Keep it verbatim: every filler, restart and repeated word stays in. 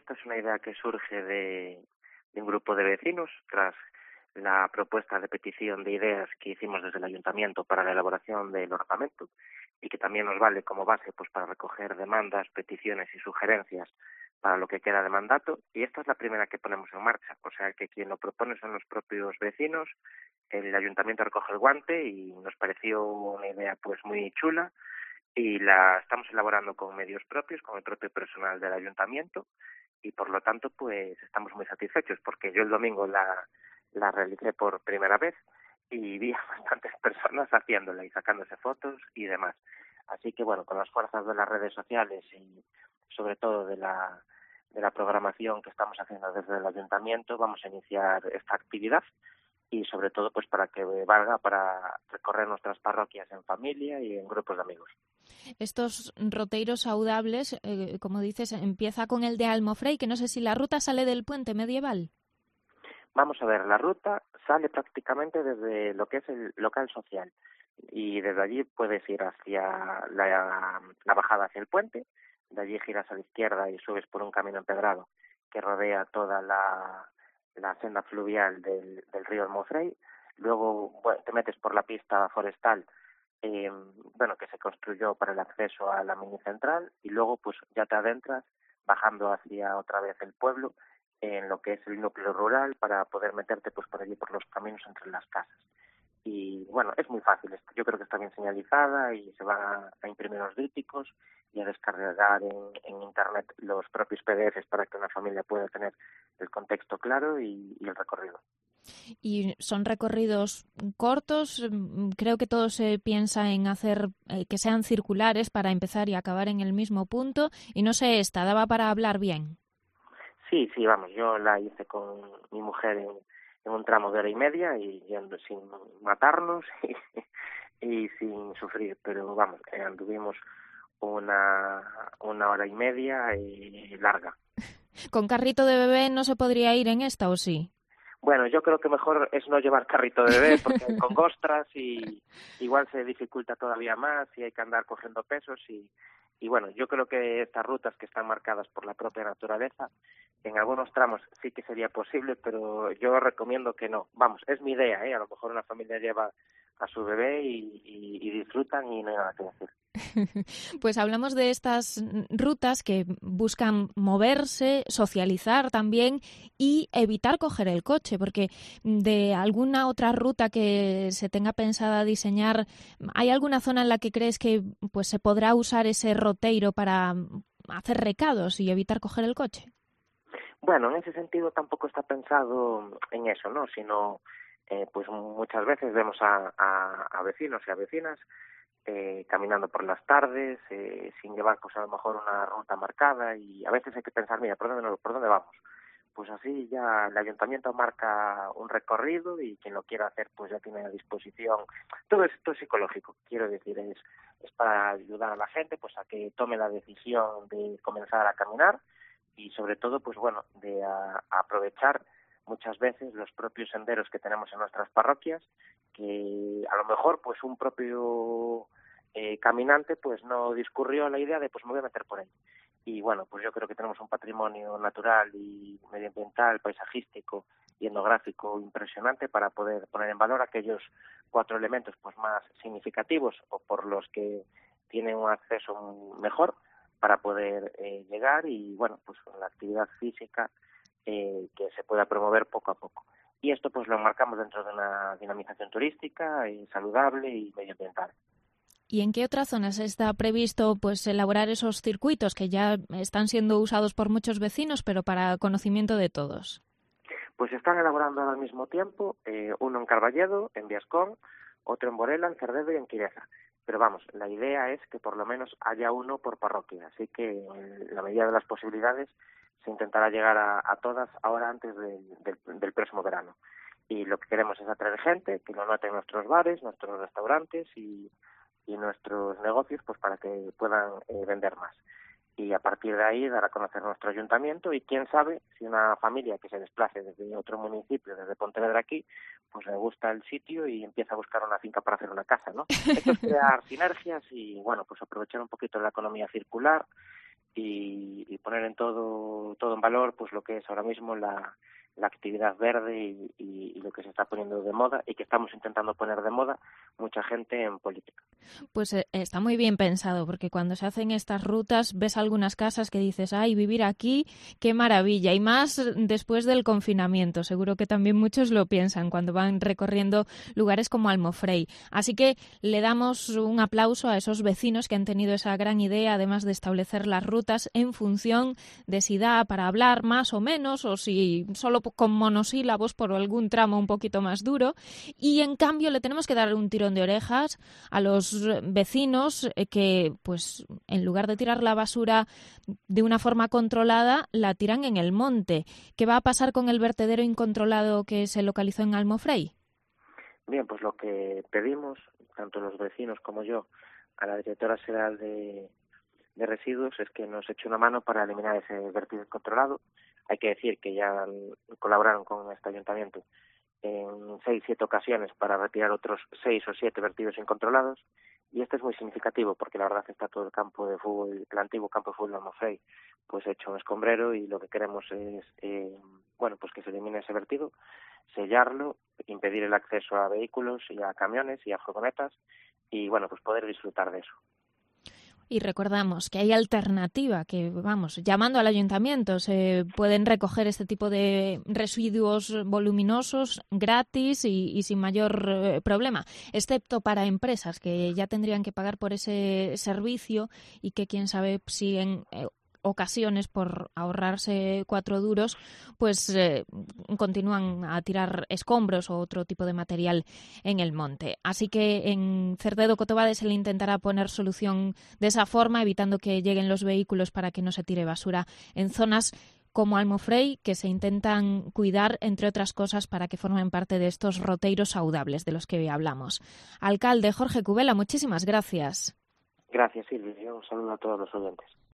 esta es una idea que surge de, de un grupo de vecinos tras la propuesta de petición de ideas que hicimos desde el ayuntamiento para la elaboración del ordenamiento y que también nos vale como base pues para recoger demandas, peticiones y sugerencias para lo que queda de mandato. Y esta es la primera que ponemos en marcha, o sea que quien lo propone son los propios vecinos. El ayuntamiento recoge el guante y nos pareció una idea pues muy chula y la estamos elaborando con medios propios, con el propio personal del ayuntamiento y por lo tanto pues estamos muy satisfechos porque yo el domingo la, la realicé por primera vez y vi a bastantes personas haciéndola y sacándose fotos y demás. Así que bueno, con las fuerzas de las redes sociales y sobre todo de la, de la programación que estamos haciendo desde el ayuntamiento vamos a iniciar esta actividad y sobre todo pues para que valga para recorrer nuestras parroquias en familia y en grupos de amigos. Estos roteiros saudables, eh, como dices, empieza con el de Almofrei, que no sé si la ruta sale del puente medieval. Vamos a ver, la ruta sale prácticamente desde lo que es el local social y desde allí puedes ir hacia la, la bajada hacia el puente, de allí giras a la izquierda y subes por un camino empedrado que rodea toda la, la senda fluvial del, del río Almofrei, luego bueno, te metes por la pista forestal eh, bueno, que se construyó para el acceso a la mini central y luego pues ya te adentras bajando hacia otra vez el pueblo en lo que es el núcleo rural para poder meterte pues por allí por los caminos entre las casas. Y bueno, es muy fácil, yo creo que está bien señalizada y se van a, a imprimir los dípticos y a descargar en, en internet los propios P D Efes para que una familia pueda tener el contexto claro y, y el recorrido. Y son recorridos cortos, creo que todo se piensa en hacer eh, que sean circulares para empezar y acabar en el mismo punto y no sé, esta daba para hablar bien. Sí, sí, vamos, yo la hice con mi mujer en, en un tramo de hora y media y yendo sin matarnos y, y sin sufrir, pero vamos, eh, anduvimos una, una hora y media y larga. ¿Con carrito de bebé no se podría ir en esta o sí? Bueno, yo creo que mejor es no llevar carrito de bebé porque hay congostras y igual se dificulta todavía más y hay que andar cogiendo pesos y, y bueno, yo creo que estas rutas que están marcadas por la propia naturaleza, en algunos tramos sí que sería posible, pero yo recomiendo que no. Vamos, es mi idea, ¿eh? A lo mejor una familia lleva a su bebé y, y, y disfrutan y no hay nada que decir. Pues hablamos de estas rutas que buscan moverse, socializar también y evitar coger el coche, porque de alguna otra ruta que se tenga pensada diseñar, ¿hay alguna zona en la que crees que pues se podrá usar ese roteiro para hacer recados y evitar coger el coche? Bueno, en ese sentido tampoco está pensado en eso, ¿no? Sino, eh, pues muchas veces vemos a, a, a vecinos y a vecinas eh, caminando por las tardes, eh, sin llevar pues a lo mejor una ruta marcada y a veces hay que pensar, mira, ¿por dónde, por dónde vamos? Pues así ya el ayuntamiento marca un recorrido y quien lo quiera hacer pues ya tiene a disposición. Todo esto es psicológico, quiero decir, es, es para ayudar a la gente pues a que tome la decisión de comenzar a caminar y sobre todo pues bueno, de a, a aprovechar muchas veces los propios senderos que tenemos en nuestras parroquias, que a lo mejor pues un propio eh, caminante pues no discurrió la idea de pues me voy a meter por ahí. Y bueno, pues yo creo que tenemos un patrimonio natural y medioambiental, paisajístico y etnográfico impresionante para poder poner en valor aquellos cuatro elementos pues más significativos o por los que tienen un acceso mejor para poder eh, llegar y bueno, pues con la actividad física eh, que se pueda promover poco a poco. Y esto pues lo enmarcamos dentro de una dinamización turística y saludable y medioambiental. ¿Y en qué otras zonas está previsto pues elaborar esos circuitos que ya están siendo usados por muchos vecinos, pero para conocimiento de todos? Pues se están elaborando al mismo tiempo, eh, uno en Carballedo, en Biascón, otro en Borela, en Cerdedo y en Quireza. Pero vamos, la idea es que por lo menos haya uno por parroquia, así que en la medida de las posibilidades se intentará llegar a, a todas ahora antes del, del, del próximo verano. Y lo que queremos es atraer gente, que lo note en nuestros bares, nuestros restaurantes y, y nuestros negocios, pues para que puedan eh, vender más. Y a partir de ahí dar a conocer nuestro ayuntamiento y quién sabe si una familia que se desplace desde otro municipio, desde Pontevedra aquí, pues le gusta el sitio y empieza a buscar una finca para hacer una casa, ¿no? Esto es crear sinergias y, bueno, pues aprovechar un poquito la economía circular y, y poner en todo todo en valor pues lo que es ahora mismo la, la actividad verde y, y, y lo que se está poniendo de moda y que estamos intentando poner de moda mucha gente en política. Pues eh, está muy bien pensado, porque cuando se hacen estas rutas ves algunas casas que dices, ay, vivir aquí, qué maravilla, y más después del confinamiento. Seguro que también muchos lo piensan cuando van recorriendo lugares como Almofrei. Así que le damos un aplauso a esos vecinos que han tenido esa gran idea, además de establecer las rutas en función de si da para hablar más o menos, o si solo con monosílabos por algún tramo un poquito más duro. Y en cambio le tenemos que dar un tirón de orejas a los vecinos que, pues, en lugar de tirar la basura de una forma controlada, la tiran en el monte. ¿Qué va a pasar con el vertedero incontrolado que se localizó en Almofrei? Bien, pues lo que pedimos, tanto los vecinos como yo, a la directora general de, de residuos es que nos eche una mano para eliminar ese vertido incontrolado. Hay que decir que ya colaboraron con este ayuntamiento en seis, siete ocasiones para retirar otros seis o siete vertidos incontrolados, y este es muy significativo porque la verdad está todo el campo de fútbol, el antiguo campo de fútbol de Almofrei, pues hecho un escombrero, y lo que queremos es, eh, bueno, pues que se elimine ese vertido, sellarlo, impedir el acceso a vehículos y a camiones y a furgonetas, y bueno, pues poder disfrutar de eso. Y recordamos que hay alternativa, que vamos, llamando al ayuntamiento se pueden recoger este tipo de residuos voluminosos gratis y, y sin mayor eh, problema, excepto para empresas que ya tendrían que pagar por ese servicio y que quién sabe si en eh, ocasiones, por ahorrarse cuatro duros, pues eh, continúan a tirar escombros o otro tipo de material en el monte. Así que en Cerdedo Cotobade se le intentará poner solución de esa forma, evitando que lleguen los vehículos para que no se tire basura en zonas como Almofrei, que se intentan cuidar, entre otras cosas, para que formen parte de estos roteiros saudables de los que hoy hablamos. Alcalde Jorge Cubela, muchísimas gracias. Gracias, Silvia, y un saludo a todos los oyentes.